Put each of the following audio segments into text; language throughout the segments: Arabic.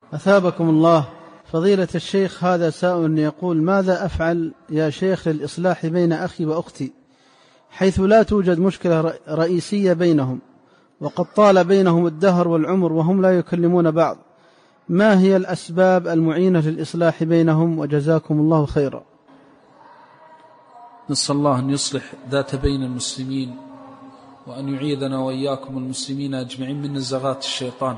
أثابكم الله. فضيلة الشيخ، هذا سائل يقول: ماذا أفعل يا شيخ للإصلاح بين أخي وأختي، حيث لا توجد مشكلة رئيسية بينهم، وقد طال بينهم الدهر والعمر وهم لا يكلمون بعض؟ ما هي الأسباب المعينة للإصلاح بينهم؟ وجزاكم الله خيرا. نسأل الله أن يصلح ذات بين المسلمين، وأن يعيذنا وإياكم المسلمين أجمعين من نزغات الشيطان.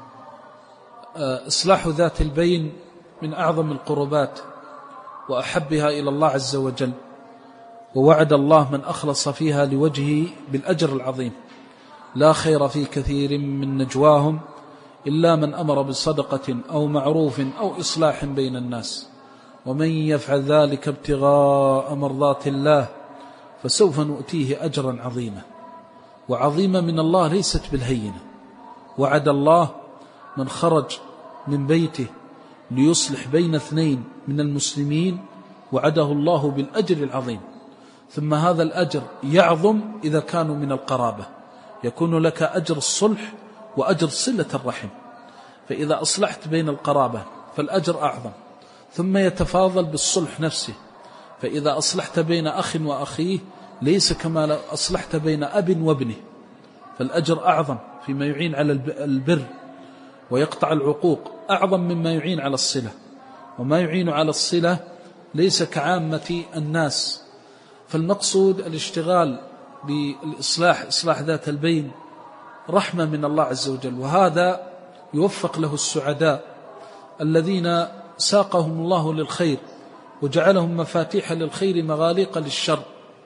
إصلاح ذات البين من أعظم القربات وأحبها إلى الله عز وجل، ووعد الله من أخلص فيها لوجهه بالأجر العظيم. لا خير في كثير من نجواهم إلا من أمر بصدقة أو معروف أو إصلاح بين الناس، ومن يفعل ذلك ابتغاء مرضات الله فسوف نؤتيه أجرا عظيما. وعظيمة من الله ليست بالهينة. وعد الله من خرج من بيته ليصلح بين اثنين من المسلمين وعده الله بالأجر العظيم. ثم هذا الأجر يعظم إذا كانوا من القرابة، يكون لك أجر الصلح وأجر صلة الرحم. فإذا أصلحت بين القرابة فالأجر أعظم، ثم يتفاضل بالصلح نفسه. فإذا أصلحت بين أخ وأخيه ليس كما أصلحت بين أب وابنه، فالأجر أعظم فيما يعين على البر ويقطع العقوق، أعظم مما يعين على الصلة. وما يعين على الصلة ليس كعامة الناس. فالمقصود الاشتغال بالإصلاح، إصلاح ذات البين، رحمة من الله عز وجل. وهذا يوفق له السعداء الذين ساقهم الله للخير وجعلهم مفاتيح للخير مغاليق للشر.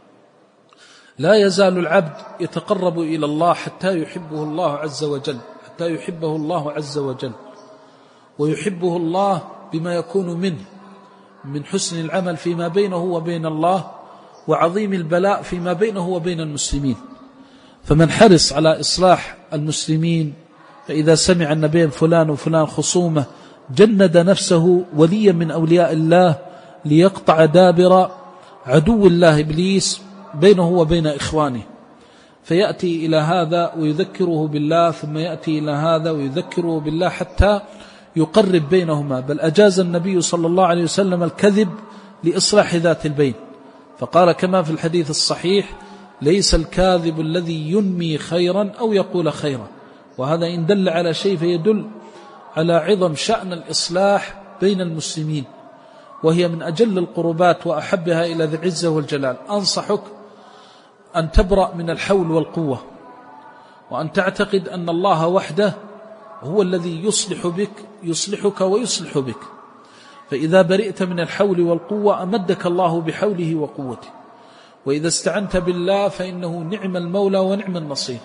لا يزال العبد يتقرب إلى الله حتى يحبه الله عز وجل، حتى يحبه الله عز وجل، ويحبه الله بما يكون منه من حسن العمل فيما بينه وبين الله، وعظيم البلاء فيما بينه وبين المسلمين. فمن حرص على إصلاح المسلمين، فإذا سمع أن بين فلان وفلان خصومة جند نفسه وليا من أولياء الله ليقطع دابر عدو الله إبليس بينه وبين إخوانه، فيأتي إلى هذا ويذكره بالله، ثم يأتي إلى هذا ويذكره بالله حتى يقرب بينهما. بل أجاز النبي صلى الله عليه وسلم الكذب لإصلاح ذات البين، فقال كما في الحديث الصحيح: ليس الكاذب الذي ينمي خيرا أو يقول خيرا. وهذا إن دل على شيء فيدل على عظم شأن الإصلاح بين المسلمين، وهي من أجل القربات وأحبها إلى ذي العزة والجلال. أنصحك أن تبرأ من الحول والقوة، وأن تعتقد أن الله وحده هو الذي يصلح بك، يصلحك ويصلح بك. فإذا برئت من الحول والقوة أمدك الله بحوله وقوته، وإذا استعنت بالله فإنه نعم المولى ونعم النصير.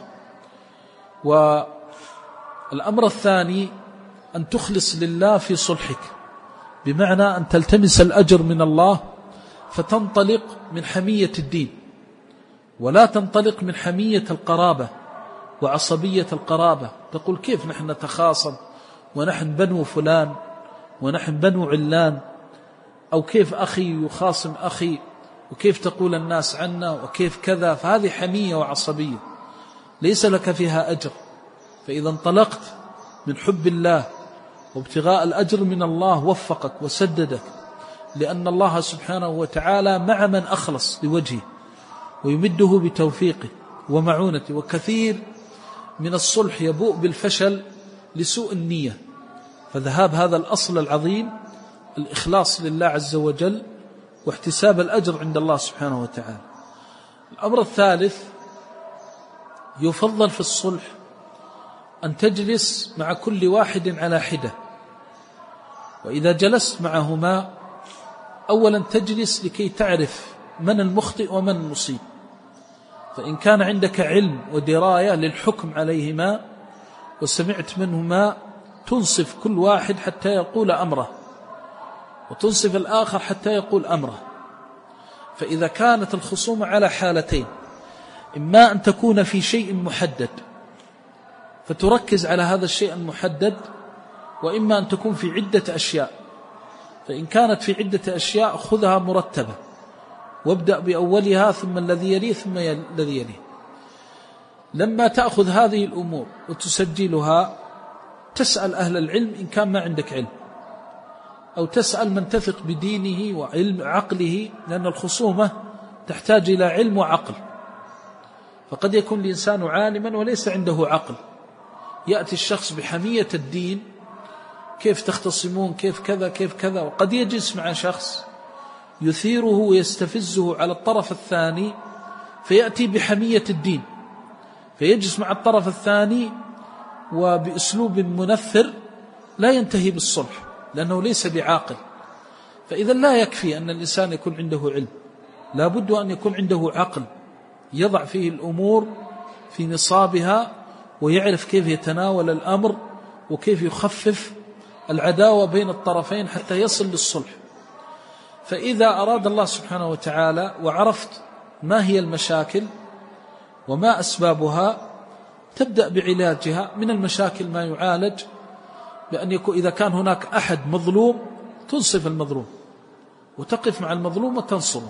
والأمر الثاني أن تخلص لله في صلحك، بمعنى أن تلتمس الأجر من الله، فتنطلق من حمية الدين، ولا تنطلق من حمية القرابة وعصبية القرابة. تقول كيف نحن نتخاصم ونحن بنو فلان ونحن بنو علان، أو كيف أخي يخاصم أخي، وكيف تقول الناس عنا، وكيف كذا. فهذه حمية وعصبية ليس لك فيها أجر. فإذا انطلقت من حب الله وابتغاء الأجر من الله وفقك وسددك، لأن الله سبحانه وتعالى مع من أخلص لوجهه ويمده بتوفيقه ومعونته. وكثير من الصلح يبوء بالفشل لسوء النية. فذهاب هذا الأصل العظيم، الإخلاص لله عز وجل واحتساب الأجر عند الله سبحانه وتعالى. الأمر الثالث، يفضل في الصلح أن تجلس مع كل واحد على حدة. وإذا جلست معهما أولا تجلس لكي تعرف من المخطئ ومن المصيب، فإن كان عندك علم ودراية للحكم عليهما وسمعت منهما تنصف كل واحد حتى يقول أمره، وتنصف الآخر حتى يقول أمره. فإذا كانت الخصومة على حالتين، إما أن تكون في شيء محدد فتركز على هذا الشيء المحدد، وإما أن تكون في عدة أشياء. فإن كانت في عدة أشياء خذها مرتبة، وابدأ بأولها ثم الذي يليه ثم الذي يليه. لما تأخذ هذه الأمور وتسجلها تسأل أهل العلم إن كان ما عندك علم، أو تسأل من تثق بدينه وعلم عقله، لأن الخصومة تحتاج إلى علم وعقل. فقد يكون الإنسان عالما وليس عنده عقل، يأتي الشخص بحمية الدين، كيف تختصمون، كيف كذا كيف كذا، وقد يجلس مع شخص يثيره ويستفزه على الطرف الثاني فيأتي بحمية الدين، فيجلس مع الطرف الثاني وبأسلوب منفر لا ينتهي بالصلح لأنه ليس بعاقل. فإذا لا يكفي أن الإنسان يكون عنده علم، لا بد أن يكون عنده عقل يضع فيه الأمور في نصابها، ويعرف كيف يتناول الأمر وكيف يخفف العداوة بين الطرفين حتى يصل للصلح. فإذا أراد الله سبحانه وتعالى وعرفت ما هي المشاكل وما أسبابها، تبدأ بعلاجها. من المشاكل ما يعالج بأن يكون إذا كان هناك أحد مظلوم تنصف المظلوم وتقف مع المظلوم وتنصره،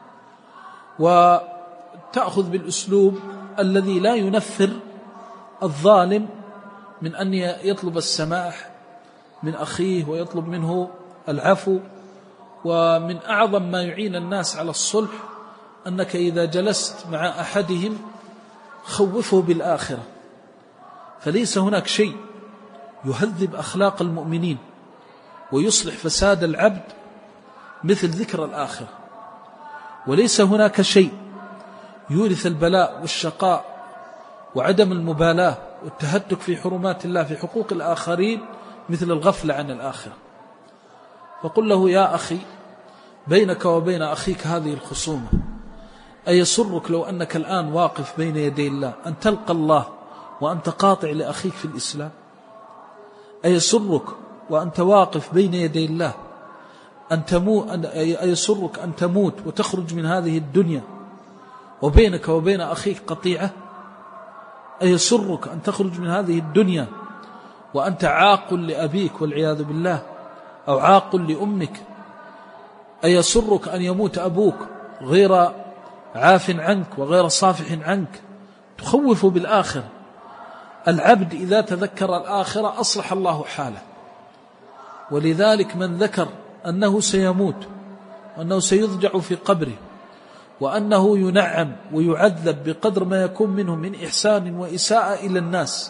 وتأخذ بالأسلوب الذي لا ينفر الظالم من أن يطلب السماح من أخيه ويطلب منه العفو. ومن أعظم ما يعين الناس على الصلح أنك إذا جلست مع أحدهم خوفه بالآخرة، فليس هناك شيء يهذب أخلاق المؤمنين ويصلح فساد العبد مثل ذكر الآخرة، وليس هناك شيء يورث البلاء والشقاء وعدم المبالاة والتهتك في حرمات الله في حقوق الآخرين مثل الغفلة عن الآخرة. فقل له: يا أخي، بينك وبين أخيك هذه الخصومة، أيسرك لو أنك الآن واقف بين يدي الله أن تلقى الله وأنت قاطع لأخيك في الإسلام؟ أيسرك وأنت واقف بين يدي الله أن تموت؟ أيسرك أن تموت وتخرج من هذه الدنيا وبينك وبين أخيك قطيعة؟ أيسرك أن تخرج من هذه الدنيا وأنت عاق لأبيك والعياذ بالله، أو عاق لأمك؟ أيسرك أن يموت أبوك غير عاف عنك وغير صافح عنك؟ تخوف بالآخرة. العبد إذا تذكر الآخرة أصلح الله حاله، ولذلك من ذكر أنه سيموت وأنه سيضجع في قبره وأنه ينعم ويعذب بقدر ما يكون منه من إحسان وإساءة إلى الناس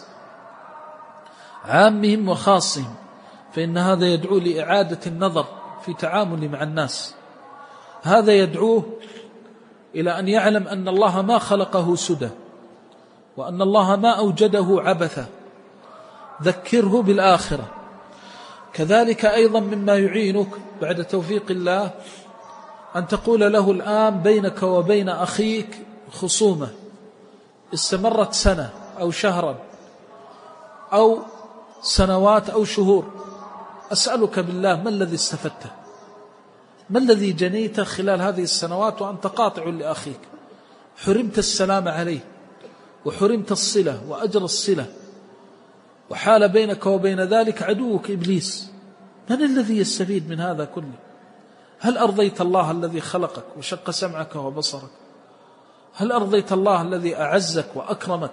عامهم وخاصهم، فإن هذا يدعو لإعادة النظر في تعامل مع الناس. هذا يدعوه إلى أن يعلم أن الله ما خلقه سدى، وأن الله ما أوجده عبثا. ذكره بالآخرة. كذلك أيضا مما يعينك بعد توفيق الله أن تقول له: الآن بينك وبين أخيك خصومة استمرت سنة أو شهرا أو سنوات أو شهور، أسألك بالله ما الذي استفدته؟ ما الذي جنيته خلال هذه السنوات وأنت قاطع لأخيك؟ حرمت السلام عليه وحرمت الصلة وأجر الصلة، وحال بينك وبين ذلك عدوك إبليس. من الذي يستفيد من هذا كله؟ هل أرضيت الله الذي خلقك وشق سمعك وبصرك؟ هل أرضيت الله الذي أعزك وأكرمك؟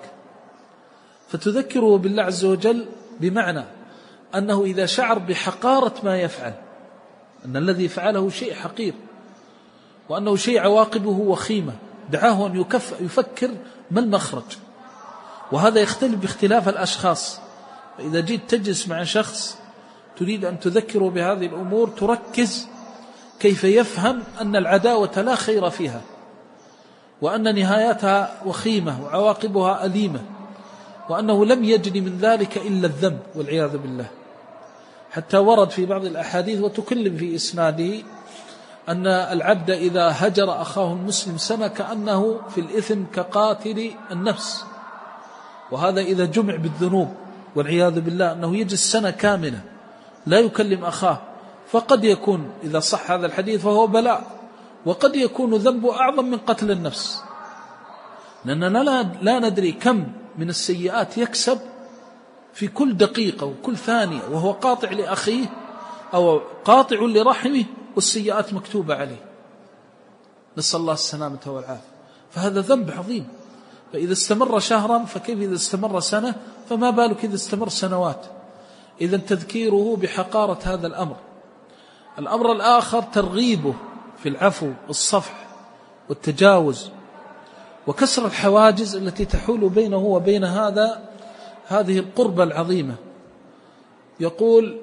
فتذكره بالله عز وجل بمعنى أنه إذا شعر بحقارة ما يفعل، أن الذي فعله شيء حقير وأنه شيء عواقبه وخيمة، دعاه أن يفكر ما المخرج. وهذا يختلف باختلاف الأشخاص. فإذا جيت تجلس مع شخص تريد أن تذكره بهذه الأمور، تركز كيف يفهم أن العداوة لا خير فيها، وأن نهايتها وخيمة وعواقبها أليمة، وأنه لم يجري من ذلك إلا الذنب والعياذ بالله. حتى ورد في بعض الأحاديث وتكلم في إسناده أن العبد إذا هجر أخاه المسلم سنة كأنه في الإثم كقاتل النفس. وهذا إذا جمع بالذنوب والعياذ بالله أنه يجلس سنة كاملة لا يكلم أخاه. فقد يكون إذا صح هذا الحديث فهو بلاء، وقد يكون ذنبه أعظم من قتل النفس، لأننا لا ندري كم من السيئات يكسب في كل دقيقة وكل ثانية وهو قاطع لأخيه أو قاطع لرحمه، والسيئات مكتوبة عليه، نسأل الله السلامة والعافية. فهذا ذنب عظيم. فإذا استمر شهرا فكيف إذا استمر سنة؟ فما بالك إذا استمر سنوات؟ إذن تذكيره بحقارة هذا الأمر. الأمر الآخر ترغيبه في العفو والصفح والتجاوز وكسر الحواجز التي تحول بينه وبين هذه القربة العظيمة. يقول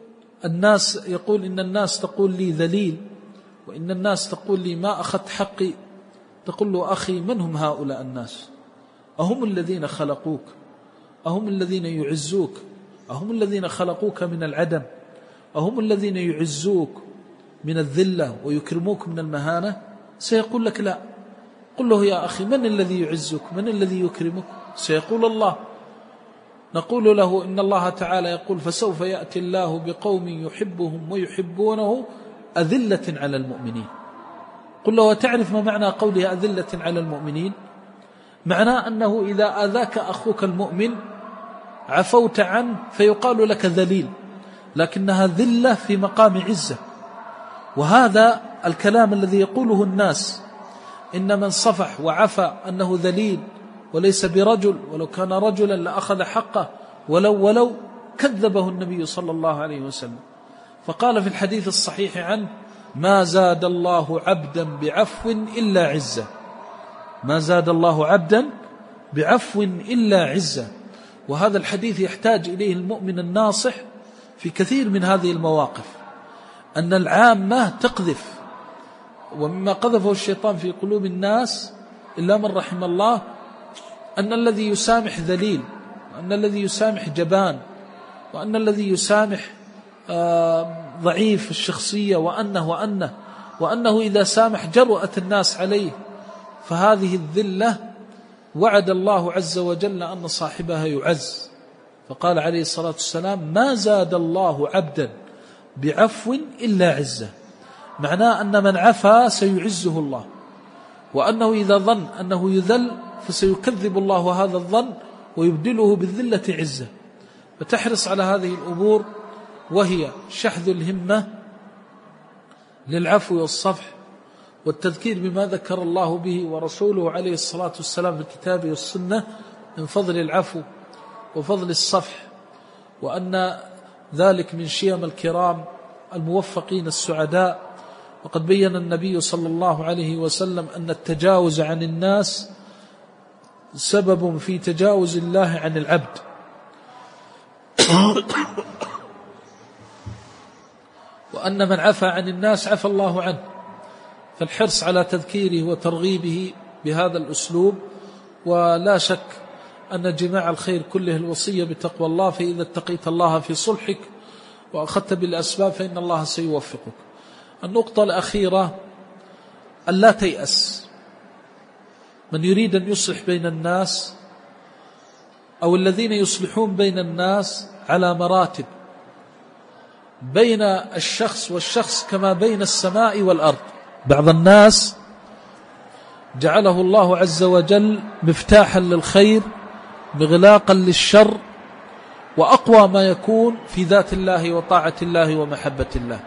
إن الناس تقول لي ذليل، وإن الناس تقول لي ما أخذت حقي. تقول له أخي من هم هؤلاء الناس؟ أهم الذين خلقوك؟ أهم الذين يعزوك؟ أهم الذين خلقوك من العدم؟ أهم الذين يعزوك من الذلة ويكرموك من المهانة؟ سيقول لك لا. قل له يا أخي من الذي يعزك؟ من الذي يكرمك؟ سيقول الله. نقول له إن الله تعالى يقول فسوف يأتي الله بقوم يحبهم ويحبونه أذلة على المؤمنين. قل له وتعرف ما معنى قوله أذلة على المؤمنين؟ معناه أنه إذا آذاك أخوك المؤمن عفوت عنه فيقال لك ذليل، لكنها ذلة في مقام عزة. وهذا الكلام الذي يقوله الناس إن من صفح وعفى أنه ذليل وليس برجل، ولو كان رجلا لأخذ حقه ولو كذبه النبي صلى الله عليه وسلم. فقال في الحديث الصحيح عنه ما زاد الله عبدا بعفو إلا عزة. ما زاد الله عبدا بعفو إلا عزة. وهذا الحديث يحتاج إليه المؤمن الناصح في كثير من هذه المواقف، أن العامة تقذف، ومما قذفه الشيطان في قلوب الناس إلا من رحم الله أن الذي يسامح ذليل، وأن الذي يسامح جبان، وأن الذي يسامح ضعيف الشخصية، وأنه إذا سامح جرأت الناس عليه. فهذه الذلة وعد الله عز وجل أن صاحبها يعز. فقال عليه الصلاة والسلام ما زاد الله عبدا بعفو إلا عزة. معناه أن من عفا سيعزه الله، وأنه إذا ظن أنه يذل فسيكذب الله هذا الظن ويبدله بالذلة عزة. فتحرص على هذه الأمور، وهي شحذ الهمة للعفو والصفح والتذكير بما ذكر الله به ورسوله عليه الصلاة والسلام في الكتاب والسنة من فضل العفو وفضل الصفح، وأن ذلك من شيم الكرام الموفقين السعداء. وقد بين النبي صلى الله عليه وسلم أن التجاوز عن الناس سبب في تجاوز الله عن العبد. وأن من عفى عن الناس عفى الله عنه. فالحرص على تذكيره وترغيبه بهذا الأسلوب. ولا شك أن جماع الخير كله الوصية بتقوى الله، فإذا اتقيت الله في صلحك وأخذت بالأسباب فإن الله سيوفقك. النقطة الأخيرة أن لا تيأس. من يريد أن يصلح بين الناس أو الذين يصلحون بين الناس على مراتب، بين الشخص والشخص كما بين السماء والأرض. بعض الناس جعله الله عز وجل مفتاحا للخير مغلاقا للشر، وأقوى ما يكون في ذات الله وطاعة الله ومحبة الله.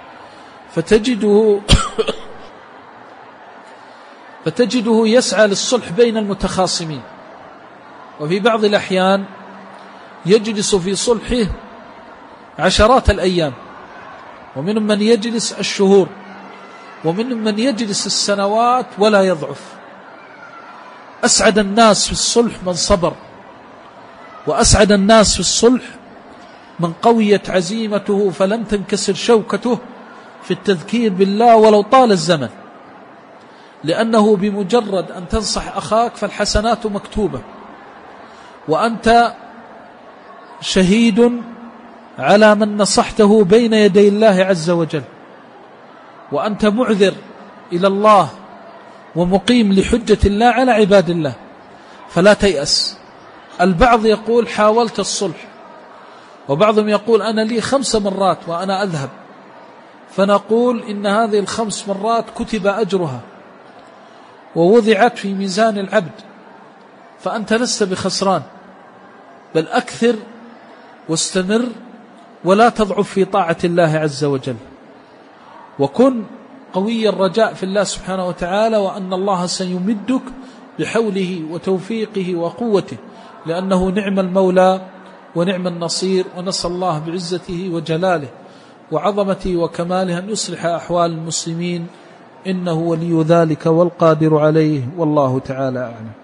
فتجده يسعى للصلح بين المتخاصمين، وفي بعض الأحيان يجلس في صلحه عشرات الأيام، ومنهم من يجلس الشهور، ومنهم من يجلس السنوات ولا يضعف. أسعد الناس في الصلح من صبر، وأسعد الناس في الصلح من قويت عزيمته فلم تنكسر شوكته في التذكير بالله ولو طال الزمن، لأنه بمجرد أن تنصح أخاك فالحسنات مكتوبة، وأنت شهيد على من نصحته بين يدي الله عز وجل، وأنت معذر إلى الله ومقيم لحجة الله على عباد الله. فلا تيأس. البعض يقول حاولت الصلح، وبعضهم يقول أنا لي 5 مرات وأنا أذهب. فنقول إن هذه ال5 مرات كتب أجرها ووضعت في ميزان العبد، فأنت لست بخسران، بل أكثر واستمر ولا تضعف في طاعة الله عز وجل، وكن قوي الرجاء في الله سبحانه وتعالى، وأن الله سيمدك بحوله وتوفيقه وقوته، لأنه نعم المولى ونعم النصير، ونسأل الله بعزته وجلاله وعظمته وكماله أن يصلح أحوال المسلمين، إنه ولي ذلك والقادر عليه، والله تعالى أعلم.